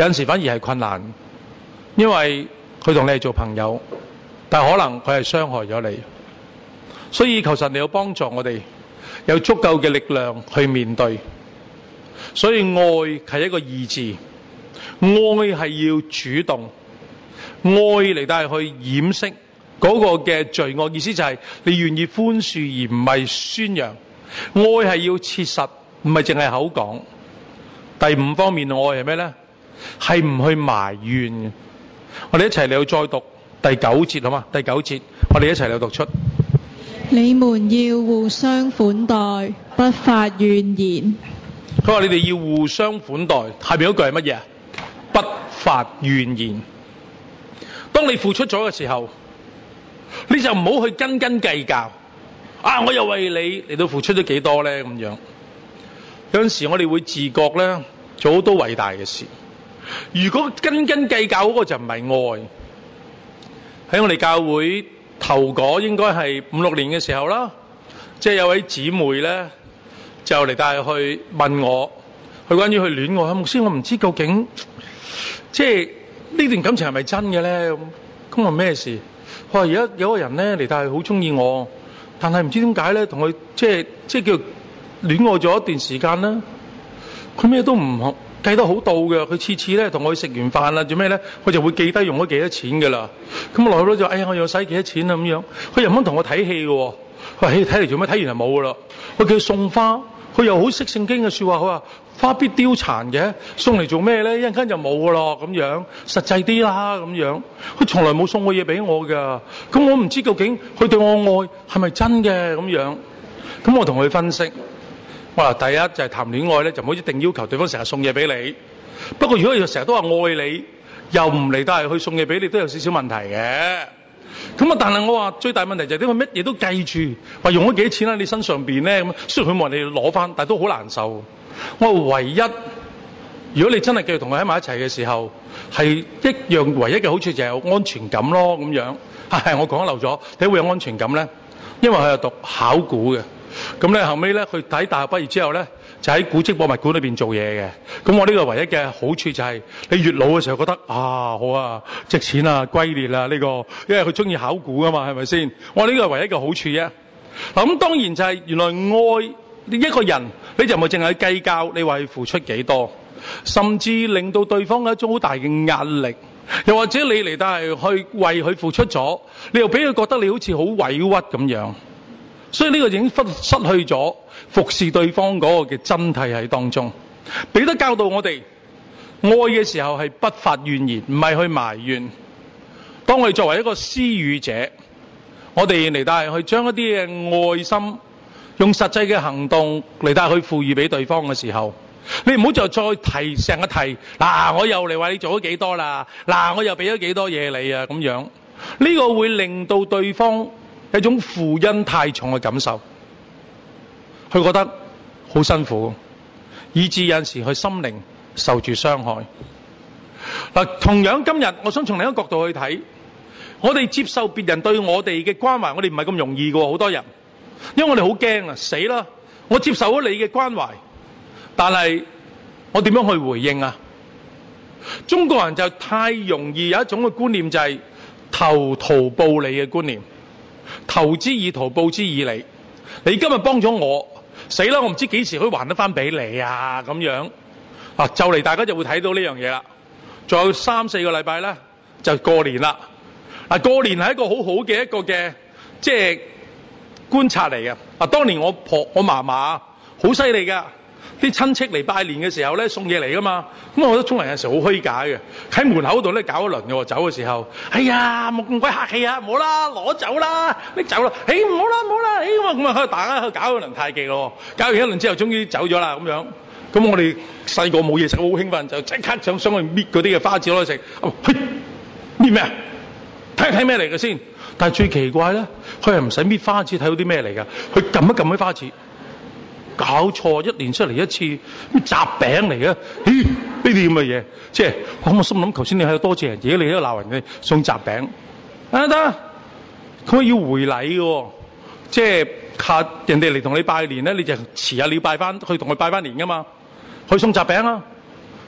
有陣時反而係困難，因為佢同你係做朋友，但係可能佢係傷害咗你。所以求神你要幫助我哋有足夠嘅力量去面對。所以愛係一個意志，愛係要主動，愛嚟到係去掩飾嗰個嘅罪惡，意思就係你願意寬恕而唔係宣揚。愛係要切實，唔係淨係口講。第五方面愛係咩呢？係唔去埋怨嘅。我哋一齊嚟到再讀第九節好嘛？第九節我哋一齊嚟到讀出。 你們要互相款待，不發怨言。 佢話你哋要互相款待，下邊嗰句係乜嘢？不發怨言。當你付出咗嘅時候，你就唔好去斤斤計較。啊，我又為你嚟到付出咗幾多呢？咁樣有陣時我哋會自覺呢，做好多偉大嘅事。如果斤斤計較嗰個就唔係愛。喺我哋教會頭嗰應該係5-6年嘅時候啦，即係有位姊妹呢，就嚟帶去問我，佢關於去戀愛，牧師我唔知究竟即係呢段感情係咪真嘅咧？咁話咩事？佢話而家有個人咧嚟帶去好中意我，但係唔知點解咧，同佢即係叫戀愛咗一段時間啦，佢咩都唔計得好到嘅，佢次次咧同我去食完飯啦，做咩咧？佢就會記低用咗幾多錢噶啦。咁落去咧就哎呀，我又使幾多錢啊咁樣。佢又唔肯同我睇戲嘅，佢話睇嚟做咩？睇完就冇噶啦。佢叫佢送花，佢又好識聖經嘅說話，佢話花必凋殘嘅，送嚟做咩咧？一陣間就冇噶咯，咁樣實際啲啦咁樣。佢從來冇送過嘢俾我噶，咁我唔知究竟佢對我愛係咪真嘅咁樣。咁我同佢分析。我話第一就係談戀愛咧，就唔好一定要求對方成日送嘢俾你。不過如果佢成日都話愛你，又唔嚟帶去送嘢俾你，都有少少問題嘅。咁啊，但係我話最大問題就係點解乜嘢都計住，話用咗幾多錢喺你身上邊咧？咁雖然佢冇人哋攞翻，但係都好難受。我話唯一，如果你真係繼續同佢喺埋一齊嘅時候，係一樣唯一嘅好處就係有安全感咯。咁樣係我講漏咗，點解會有安全感咧？因為佢係讀考古嘅。咁咧後尾咧，佢喺大學畢業之後咧，就喺古蹟博物館裏邊做嘢嘅。咁我呢個唯一嘅好處就係，你越老嘅時候覺得啊好啊，值錢啊，龜裂啊呢個，因為佢中意考古啊嘛，係咪先？我呢個係唯一嘅好處啫。嗱咁當然就係原來愛一個人，你就唔係淨係計較你話要付出幾多，甚至令到對方有一種好大嘅壓力，又或者你嚟到係去為佢付出咗，你又俾佢覺得你好似好委屈咁樣。所以呢個已經失去咗服侍對方嗰個嘅真諦喺當中。彼得教導我哋，愛嘅時候係不發怨言，唔係去埋怨。當我哋作為一個施予者，我哋嚟到係去將一啲嘅愛心，用實際嘅行動嚟到去賦予俾對方嘅時候，你唔好就再提成日提嗱，我又嚟話你做咗幾多啦，嗱我又俾咗幾多嘢你啊咁樣。呢個會令到對方一種負恩太重嘅感受，佢覺得好辛苦，以致有陣時佢心靈受住傷害。嗱，同樣今日我想從另一個角度去睇，我哋接受別人對我哋嘅關懷，我哋唔係咁容易嘅，好多人，因為我哋好驚啊，死啦！我接受咗你嘅關懷，但係我點樣去回應啊？中國人就太容易有一種嘅觀念，就係投桃報李嘅觀念。投之以桃，報之以李。你今日幫咗我，死啦！我唔知幾時可以還得翻俾你啊！咁樣啊，就嚟大家就會睇到呢樣嘢啦。仲有3-4個禮拜咧，就過年啦。嗱，過年係一個好好嘅一個嘅即係觀察嚟嘅。嗱，當年我嫲嫲好犀利㗎。啲親戚嚟拜年嘅時候咧，送嘢嚟噶嘛，咁我覺得中國人有時好虛假嘅，喺門口度咧搞一輪嘅喎，走嘅時候，哎呀冇咁鬼客氣啊，唔好啦，攞走啦，拎走啦，唔好啦唔好啦，咁啊喺度大家喺度搞一輪太極咯，搞完一輪之後終於走咗啦咁樣，咁我哋細個冇嘢食，好興奮，就即刻想去搣嗰啲嘅花紙攞嚟食，去搣咩啊？睇咩嚟嘅先？但係最奇怪咧，佢係唔使搣花紙睇到啲咩嚟㗎，佢撳一撳啲花紙。搞錯，一年出嚟一次，咩雜餅嚟嘅？呢啲咁嘅嘢，即係我心諗，頭先你喺度多謝人，而家你喺度鬧人哋送雜餅，得，佢要回禮嘅，即係客人哋嚟同你拜年咧，你就遲下你要拜翻去同佢拜翻年噶嘛，去送雜餅啊，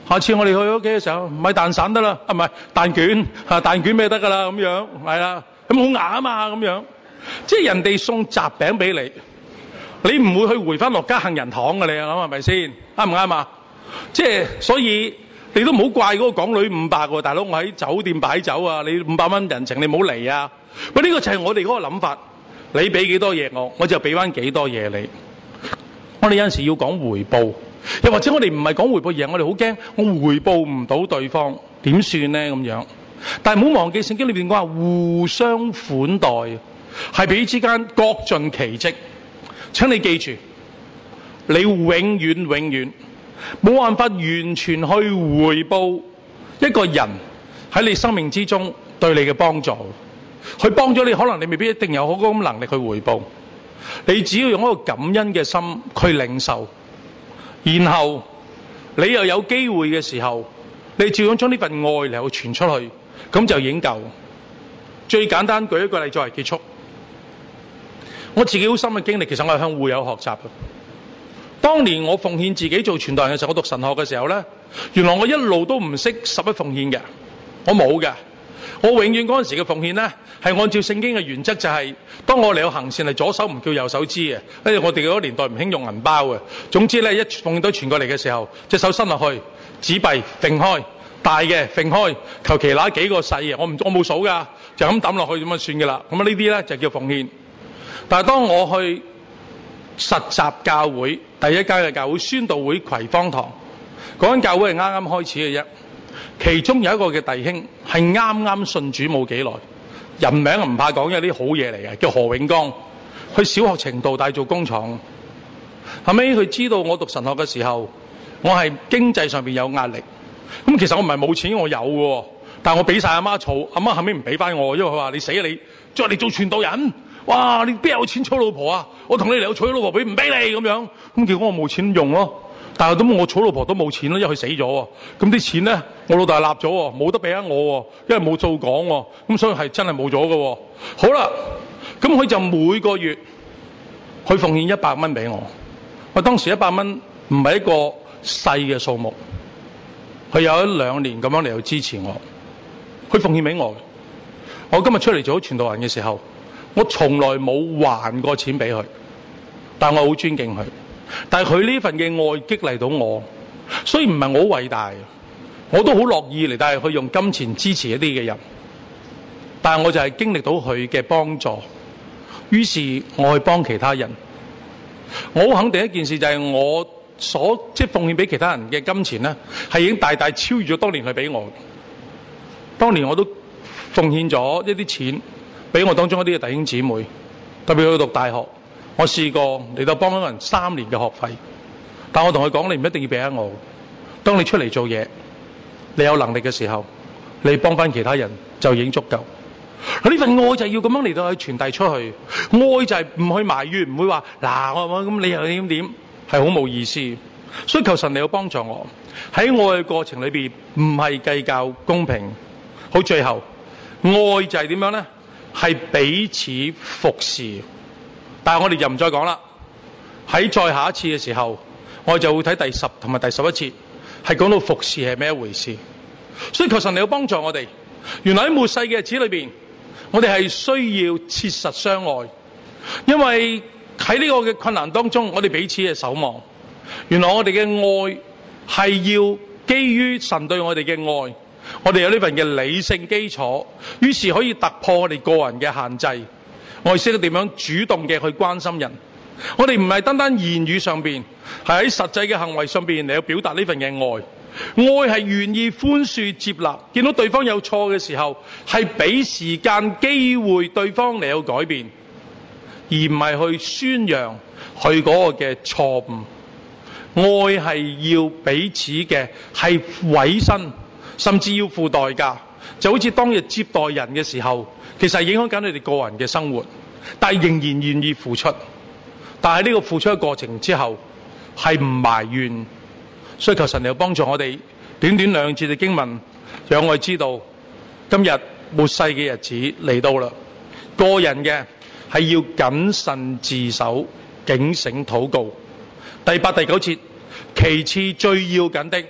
下次我哋去屋企嘅時候，買蛋散得啦，唔係蛋卷，蛋卷咩得㗎啦，咁樣係啦，咁好牙啊嘛，咁樣，即係人哋送雜餅俾你，你唔會去回翻落家杏仁糖嘅，你諗係咪先？啱唔啱啊？即係所以你都唔好怪嗰個港女500喎，大佬，我喺酒店擺酒啊，你500蚊人情你唔好嚟啊！喂，呢個就係我哋嗰個諗法，你俾幾多嘢我就俾翻幾多嘢你。我哋有陣時要講回報。又或者我哋唔係講回報，而係我哋好驚我回報唔到對方，點算呢？咁樣？但係唔好忘記聖經裏邊講話互相款待，係彼此間各盡其職。請你記住，你永遠冇辦法完全去回報一個人喺你生命之中對你嘅幫助。佢幫咗你，可能你未必一定有好高能力去回報。你只要用一個感恩嘅心去領受。然後你又有機會嘅時候，你照樣將呢份愛嚟去傳出去，咁就已經夠。最簡單舉一個例作為結束。我自己好深嘅經歷，其實我係向會友學習嘅。當年我奉獻自己做傳道人嘅時候，我讀神學嘅時候呢，原來我一路都唔識十一奉獻嘅，我冇嘅。我永遠嗰陣時嘅奉獻呢，係按照聖經嘅原則，就係當我嚟到行善係左手唔叫右手知嘅，因為我哋嗰個年代唔興用銀包嘅。總之呢，一奉獻都傳過嚟嘅時候，隻手伸落去，紙幣揈開，大嘅揈開，求其拿幾個細嘅，我冇數㗎，就咁抌落去咁就算㗎啦。咁呢啲呢，就叫奉獻。但係當我去實習教會第一間嘅教會宣道會葵芳堂，嗰間教會係啱啱開始嘅啫。其中有一個嘅弟兄係啱信主冇幾耐，人名唔怕講，有啲好嘢嚟嘅，叫何永剛。佢小學程度，但係做工廠。後尾佢知道我讀神學嘅時候，我係經濟上邊有壓力。咁其實我唔係冇錢，我有嘅，但係我俾晒阿媽儲，阿媽後尾唔俾翻我，因為佢話你死啊你，再嚟做傳道人，哇你邊有錢娶老婆啊？我同你嚟，我娶老婆俾唔俾你咁樣？咁結果我冇錢用咯。但係咁我娶老婆都冇錢咯，因為佢死咗喎。咁啲錢咧，我老豆係立咗喎，冇得俾翻我喎，因為冇做講喎。咁所以係真係冇咗嘅喎。好啦，咁佢就每個月去奉獻100蚊俾我。我當時100蚊唔係一個細嘅數目，佢有1-2年咁樣嚟到支持我，佢奉獻俾我。我今日出嚟做傳道人嘅時候，我從來冇還過錢俾佢，但我好尊敬佢。但係佢呢份嘅愛激勵到我，所以唔係我好偉大，我都好樂意嚟，但係佢用金錢支持一啲嘅人，但係我就係經歷到佢嘅幫助，於是我去幫其他人。我好肯定一件事，就係我即係奉獻俾其他人嘅金錢呢，係已經大大超越咗當年佢俾我。當年我都奉獻咗一啲錢俾我當中一啲嘅弟兄姊妹，特別去讀大學。我試過嚟到幫一個人3年嘅學費，但我同佢講，你唔一定要俾我。當你出嚟做嘢，你有能力嘅時候，你幫翻其他人就已經足夠。呢份愛就係要咁樣嚟到去傳遞出去。愛就係唔去埋怨，唔會話嗱我咁你又點點，係好冇意思。所以求神你要幫助我喺愛嘅過程裏邊，唔係計較公平。好，最後愛就係點樣呢？係彼此服侍。但係我哋就唔再講啦。喺再下一次嘅時候，我就會睇第10同埋第11節，係講到服侍係咩一回事。所以求神你要幫助我哋。原來喺末世嘅日子裏邊，我哋係需要切實相愛，因為喺呢個嘅困難當中，我哋彼此嘅守望。原來我哋嘅愛係要基於神對我哋嘅愛，我哋有呢份嘅理性基礎，於是可以突破我哋個人嘅限制。我哋識得點樣主動嘅去關心人。我哋唔係單單言語上邊，係喺實際嘅行為上邊嚟到表達呢份嘅愛。愛係願意寬恕接納，見到對方有錯嘅時候，係俾時間機會對方嚟到改變，而唔係去宣揚佢嗰個嘅錯誤。愛係要彼此嘅係委身，甚至要付代價。就好似當日接待人嘅時候，其實係影響緊你哋個人嘅生活，但係仍然願意付出。但係呢個付出嘅過程之後，係唔埋怨。所以求神你要幫助我哋，短短2節嘅經文，讓我哋知道今日末世嘅日子嚟到啦。個人嘅係要謹慎自守，警醒禱告。第8、第9節，其次最要緊的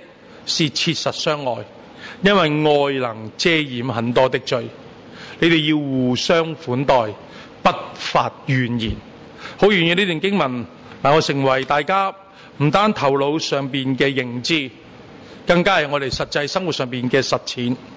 是切實相愛，因為愛能遮掩很多的罪。你哋要互相款待，不發怨言。好願意呢段經文能夠成為大家唔單頭腦上邊嘅認知，更加係我哋實際生活上邊嘅實踐。